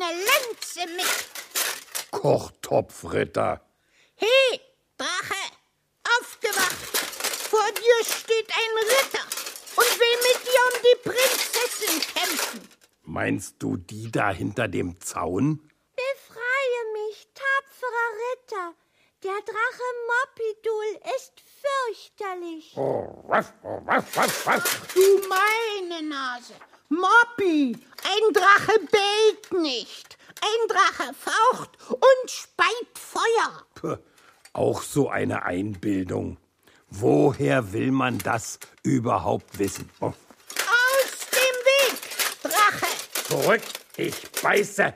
meine Lanze mit. Kochtopfritter. Hey, Drache, aufgewacht. Vor dir steht ein Ritter und will mit dir um die Prinzessin kämpfen. Meinst du die da hinter dem Zaun? Befreie mich, tapferer Ritter. Der Drache Moppidul ist fürchterlich. Du meine Nase. Moppi, ein Drache bellt nicht. Ein Drache faucht und speit Feuer. Puh, auch so eine Einbildung. Woher will man das überhaupt wissen? Aus dem Weg, Drache. Zurück, ich beiße.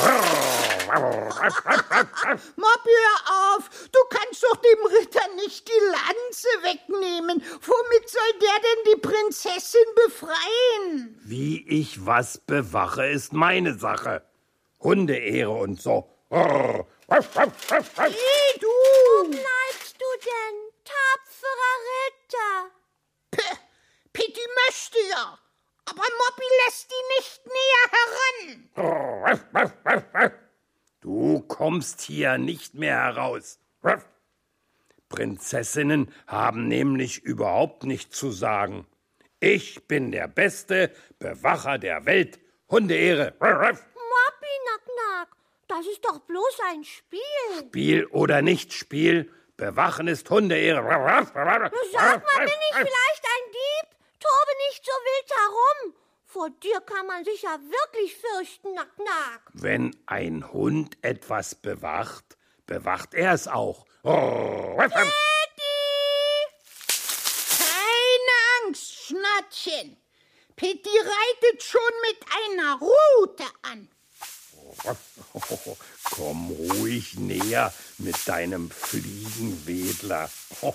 Moppi, hör auf. Du kannst doch dem Ritter nicht die Lanze wegnehmen. Womit soll der denn die Prinzessin befreien? Wie ich was bewache, ist meine Sache. Hundeehre und so. Hey, du. Wo bleibst du denn, tapferer Ritter? Pitti möchte ja. Aber Moppi lässt die nicht näher heran. Du kommst hier nicht mehr heraus. Prinzessinnen haben nämlich überhaupt nichts zu sagen. Ich bin der beste Bewacher der Welt. Hundeehre. Moppi, Nack, das ist doch bloß ein Spiel. Spiel oder nicht Spiel, Bewachen ist Hundeehre. Sag mal, bin ich vielleicht ein Dieb? Tobe nicht so wild herum. Vor dir kann man sich ja wirklich fürchten, Nack. Wenn ein Hund etwas bewacht, bewacht er es auch. Keine Angst, Schnattchen. Pitti reitet schon mit einer Rute an. Komm ruhig näher mit deinem Fliegenwedler.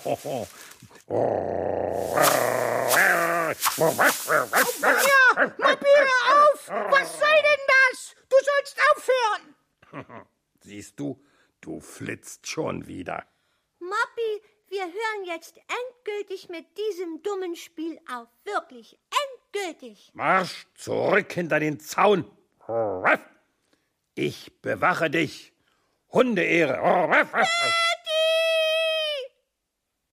Ja, Moppi, hör auf! Was soll denn das? Du sollst aufhören! Siehst du, du flitzt schon wieder. Moppi, wir hören jetzt endgültig mit diesem dummen Spiel auf. Wirklich, endgültig. Marsch zurück hinter den Zaun. Ich bewache dich. Hundeehre.